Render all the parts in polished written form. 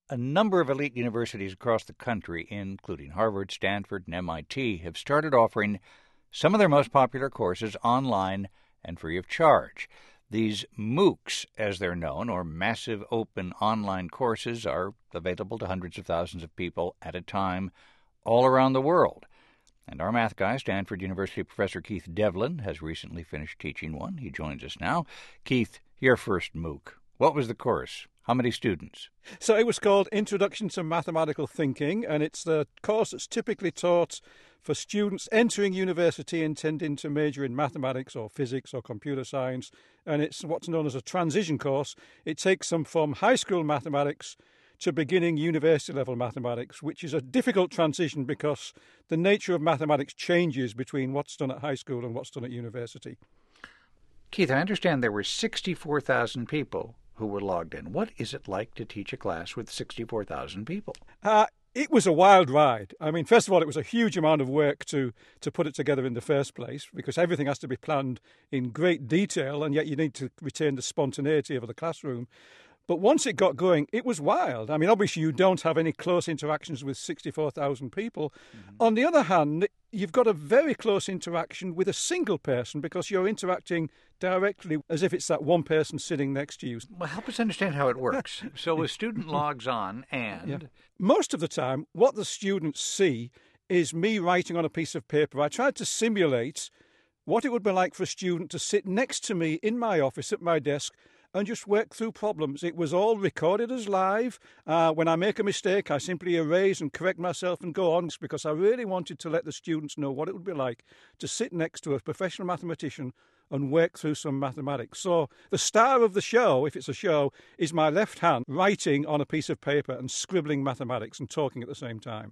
A number of elite universities across the country, including Harvard, Stanford, and MIT, have started offering some of their most popular courses online and free of charge. These MOOCs, as they're known, or Massive Open Online Courses, are available to hundreds of thousands of people at a time all around the world. And our math guy, Stanford University professor Keith Devlin, has recently finished teaching one. He joins us now. Keith, your first MOOC. What was the course? How many students? So it was called Introduction to Mathematical Thinking, and it's the course that's typically taught for students entering university intending to major in mathematics or physics or computer science, and it's what's known as a transition course. It takes them from high school mathematics to beginning university-level mathematics, which is a difficult transition because the nature of mathematics changes between what's done at high school and what's done at university. Keith, I understand there were 64,000 people who were logged in. What is it like to teach a class with 64,000 people? It was a wild ride. I mean, first of all, it was a huge amount of work to put it together in the first place because everything has to be planned in great detail, and yet you need to retain the spontaneity of the classroom. But once it got going, it was wild. I mean, obviously, you don't have any close interactions with 64,000 people. Mm-hmm. On the other hand, you've got a very close interaction with a single person because you're interacting directly as if it's that one person sitting next to you. Well, help us understand how it works. So a student logs on and... Yeah. Most of the time, what the students see is me writing on a piece of paper. I tried to simulate what it would be like for a student to sit next to me in my office at my desk and just work through problems. It was all recorded as live. When I make a mistake, I simply erase and correct myself and go on because I really wanted to let the students know what it would be like to sit next to a professional mathematician and work through some mathematics. So the star of the show, if it's a show, is my left hand writing on a piece of paper and scribbling mathematics and talking at the same time.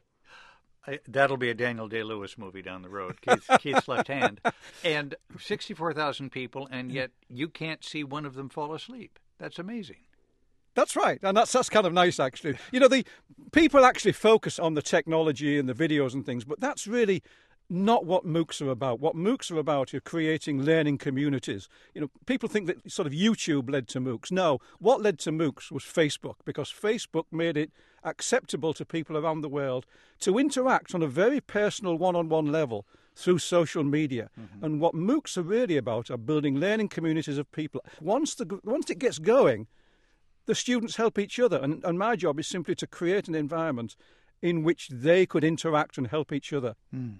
That'll be a Daniel Day-Lewis movie down the road, Keith's left hand. And 64,000 people, and yet you can't see one of them fall asleep. That's amazing. That's right, and that's kind of nice, actually. You know, the people actually focus on the technology and the videos and things, but that's really not what MOOCs are about. What MOOCs are about are creating learning communities. You know, people think that sort of YouTube led to MOOCs. No, what led to MOOCs was Facebook, because Facebook made it acceptable to people around the world to interact on a very personal one-on-one level through social media. Mm-hmm. And what MOOCs are really about are building learning communities of people. Once it gets going, the students help each other. And my job is simply to create an environment in which they could interact and help each other. Mm.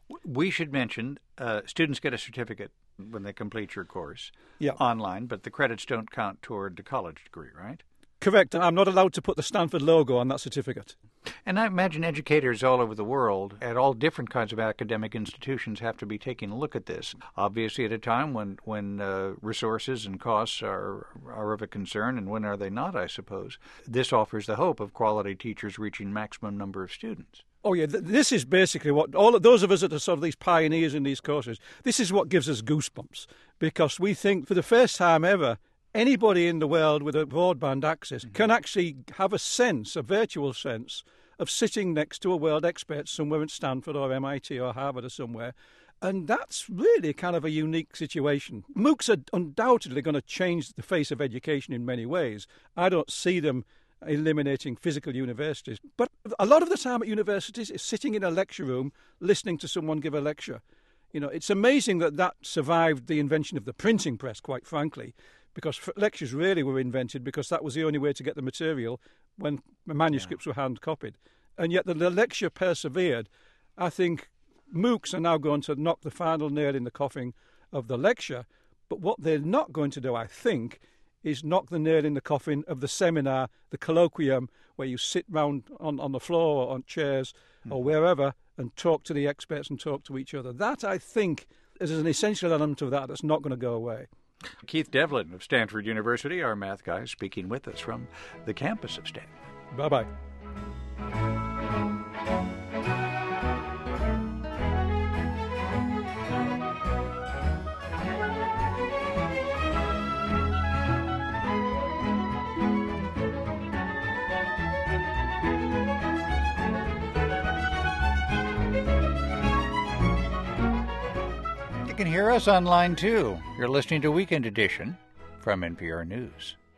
We should mention students get a certificate when they complete your course online, but the credits don't count toward the college degree, right? Correct. I'm not allowed to put the Stanford logo on that certificate. And I imagine educators all over the world at all different kinds of academic institutions have to be taking a look at this. Obviously at a time when resources and costs are of a concern, and when are they not, I suppose. This offers the hope of quality teachers reaching maximum number of students. Oh, yeah, this is basically what all of those of us that are sort of these pioneers in these courses, this is what gives us goosebumps, because we think for the first time ever, anybody in the world with a broadband access can actually have a virtual sense of sitting next to a world expert somewhere at Stanford or MIT or Harvard or somewhere. And that's really kind of a unique situation. MOOCs are undoubtedly going to change the face of education in many ways. I don't see them eliminating physical universities. But a lot of the time at universities is sitting in a lecture room listening to someone give a lecture. You know, it's amazing that survived the invention of the printing press, quite frankly, because lectures really were invented because that was the only way to get the material when manuscripts were hand-copied. And yet the lecture persevered. I think MOOCs are now going to knock the final nail in the coffin of the lecture, but what they're not going to do, I think, is knock the nail in the coffin of the seminar, the colloquium, where you sit round on the floor or on chairs or wherever and talk to the experts and talk to each other. That, I think, is an essential element of that that's not going to go away. Keith Devlin of Stanford University, our math guy, speaking with us from the campus of Stanford. Bye-bye. You can hear us online, too. You're listening to Weekend Edition from NPR News.